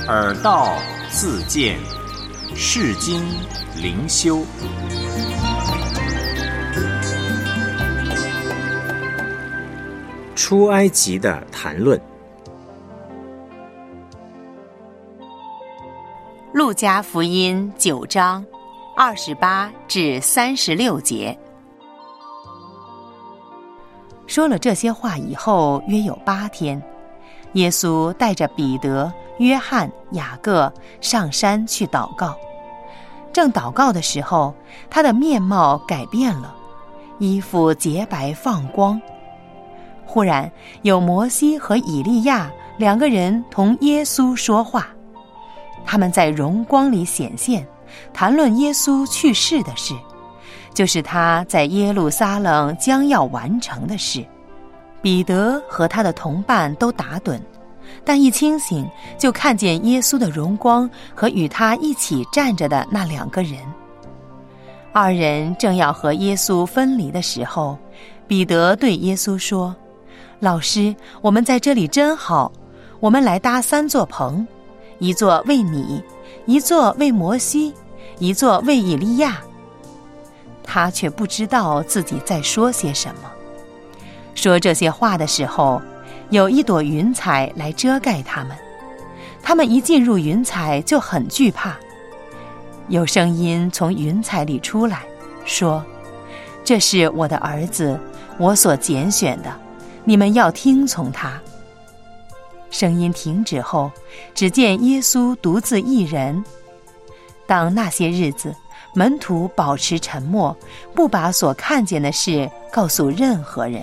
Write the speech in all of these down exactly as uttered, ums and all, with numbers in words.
耳道自见，世经灵修。 出埃及的谈论。 路加福音九章二十八至三十六节。说了这些话以后，约有八天，耶稣带着彼得、约翰、雅各上山去祷告。正祷告的时候，他的面貌改变了，衣服洁白放光。忽然有摩西和以利亚两个人同耶稣说话，他们在荣光里显现，谈论耶稣去世的事，就是他在耶路撒冷将要完成的事。彼得和他的同伴都打盹，但一清醒就看见耶稣的荣光和与他一起站着的那两个人。二人正要和耶稣分离的时候，彼得对耶稣说：老师，我们在这里真好，我们来搭三座棚，一座为你，一座为摩西，一座为以利亚。他却不知道自己在说些什么。说这些话的时候，有一朵云彩来遮盖他们，他们一进入云彩就很惧怕。有声音从云彩里出来，说：这是我的儿子，我所拣选的，你们要听从他。声音停止后，只见耶稣独自一人。当那些日子，门徒保持沉默，不把所看见的事告诉任何人。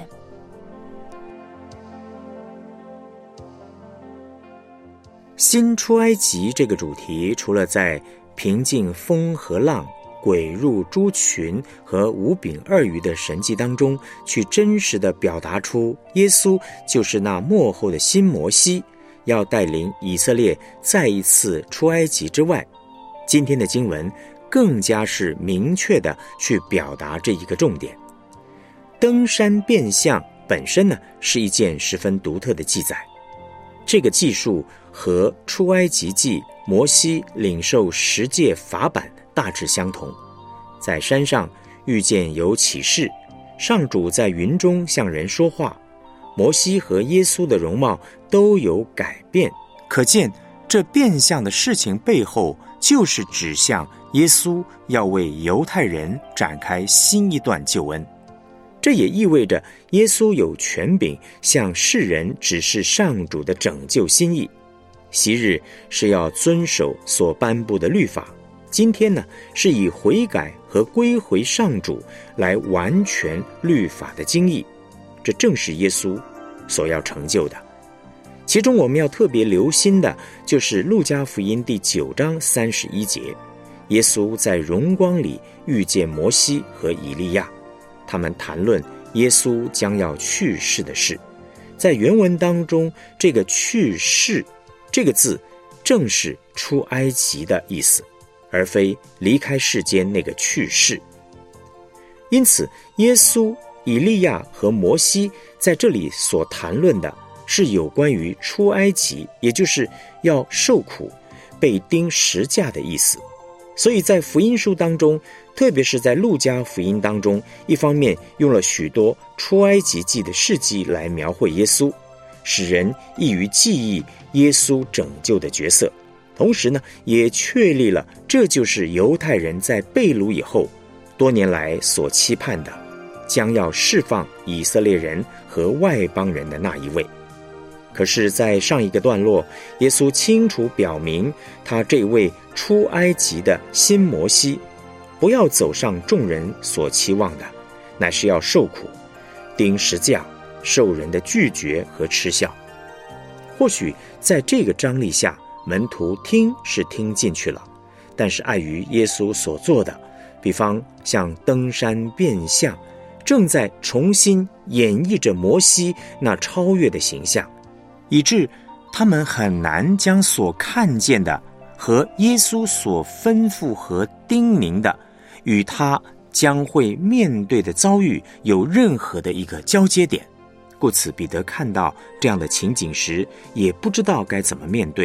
新出埃及这个主题，除了在平静风和浪、鬼入猪群和五饼二鱼的神迹当中去真实地表达出耶稣就是那末后的新摩西，要带领以色列再一次出埃及之外，今天的经文更加是明确地去表达这一个重点。登山变相本身呢，是一件十分独特的记载，这个记述和出埃及记摩西领受十诫法版大致相同。在山上遇见有启示，上主在云中向人说话，摩西和耶稣的容貌都有改变，可见这变相的事情背后就是指向耶稣要为犹太人展开新一段救恩。这也意味着耶稣有权柄向世人指示上主的拯救心意。昔日是要遵守所颁布的律法，今天呢，是以悔改和归回上主来完全律法的精义。这正是耶稣所要成就的。其中我们要特别留心的就是路加福音第九章三十一节，耶稣在荣光里遇见摩西和以利亚，他们谈论耶稣将要去世的事。在原文当中，这个去世这个字正是出埃及的意思，而非离开世间那个去世。因此耶稣、以利亚和摩西在这里所谈论的是有关于出埃及，也就是要受苦、被钉十架的意思。所以在福音书当中，特别是在路加福音当中，一方面用了许多出埃及记的事迹来描绘耶稣，使人易于记忆耶稣拯救的角色，同时呢，也确立了这就是犹太人在被掳以后多年来所期盼的，将要释放以色列人和外邦人的那一位。可是在上一个段落，耶稣清楚表明他这位出埃及的新摩西不要走上众人所期望的，乃是要受苦、钉十架、受人的拒绝和嗤笑。或许在这个张力下，门徒听是听进去了，但是碍于耶稣所做的，比方像登山变相，正在重新演绎着摩西那超越的形象，以致他们很难将所看见的和耶稣所吩咐和叮咛的与他将会面对的遭遇有任何的一个交接点。故此彼得看到这样的情景时，也不知道该怎么面对，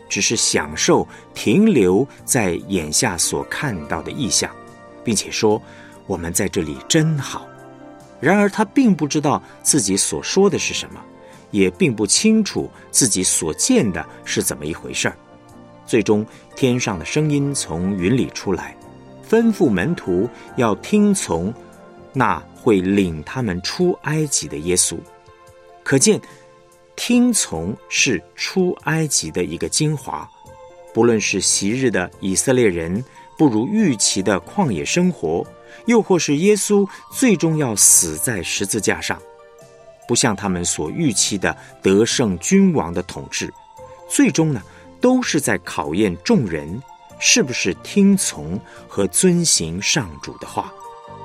只是享受停留在眼下所看到的意象，并且说我们在这里真好。然而他并不知道自己所说的是什么，也并不清楚自己所见的是怎么一回事儿。最终天上的声音从云里出来，吩咐门徒要听从那会领他们出埃及的耶稣。可见听从是出埃及的一个精华。不论是昔日的以色列人不如预期的旷野生活，又或是耶稣最终要死在十字架上，不像他们所预期的得胜君王的统治，最终呢，都是在考验众人是不是听从和遵行上主的话。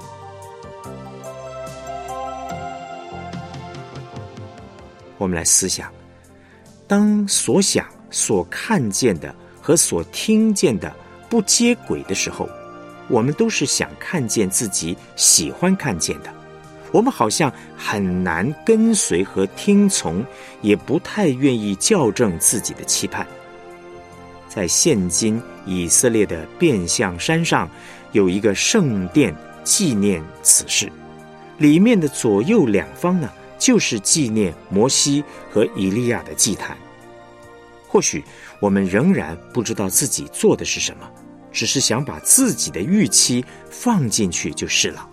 我们来思想，当所想、所看见的和所听见的不接轨的时候，我们都是想看见自己喜欢看见的，我们好像很难跟随和听从，也不太愿意校正自己的期盼。在现今以色列的变相山上，有一个圣殿纪念此事，里面的左右两方呢，就是纪念摩西和以利亚的祭坛。或许我们仍然不知道自己做的是什么，只是想把自己的预期放进去就是了。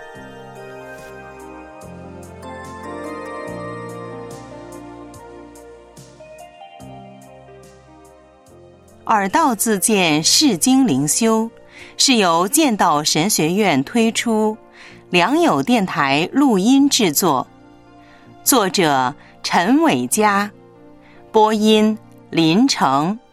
耳道自荐释经灵修是由剑道神学院推出，良友电台录音制作，作者陈伟嘉，播音林成。